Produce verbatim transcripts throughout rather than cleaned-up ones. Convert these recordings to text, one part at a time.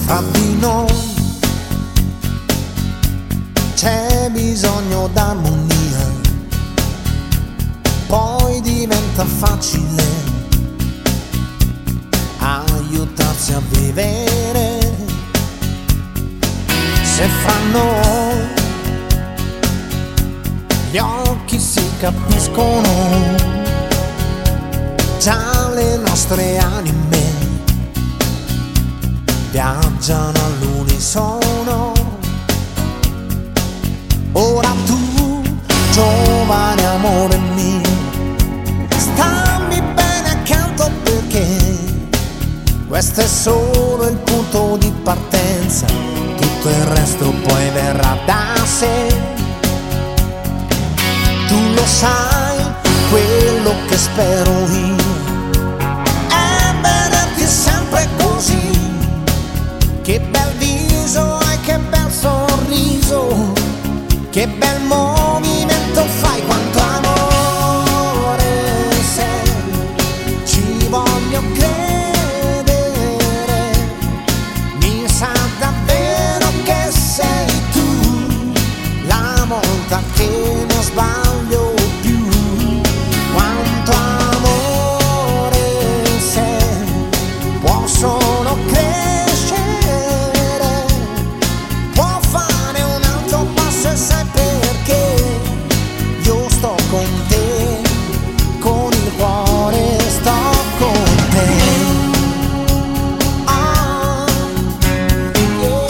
Fra di noi c'è bisogno d'armonia, poi diventa facile aiutarsi a vivere. Se fra noi gli occhi si capiscono, già le nostre anime viaggiano all'unisono. Ora tu, giovane amore mio, stammi bene accanto, perché questo è solo il punto di partenza, tutto il resto poi verrà da sé. Tu lo sai, quello che spero io è vederti sempre così. Che bel viso hai, che bel sorriso, che bel movimento fai, quanto amore sei, ci voglio credere. Mi sa davvero che sei tu la volta che non sbaglio più. Quanto amore sei, può solo crescere, può fare un altro passo, e sai perché? Io sto con te, con il cuore sto con te. Ah, yeah.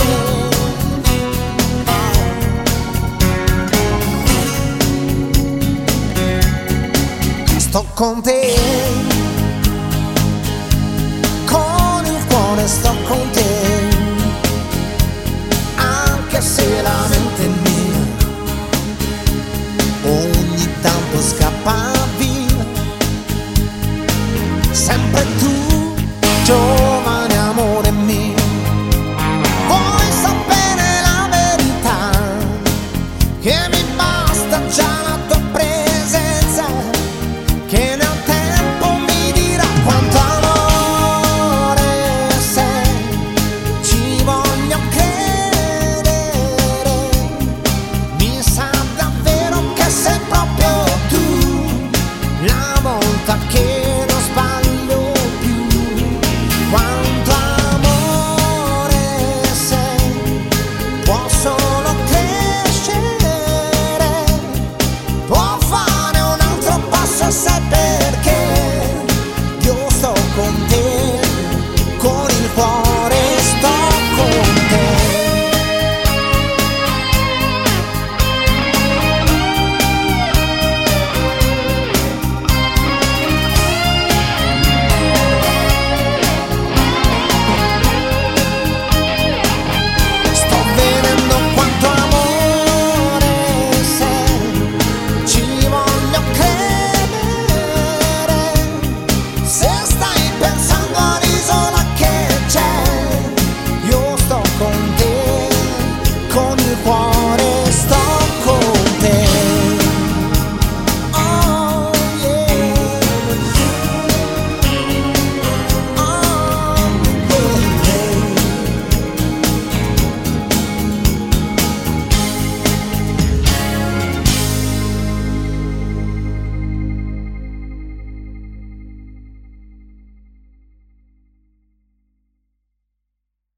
Sto con te, con il cuore sto con te.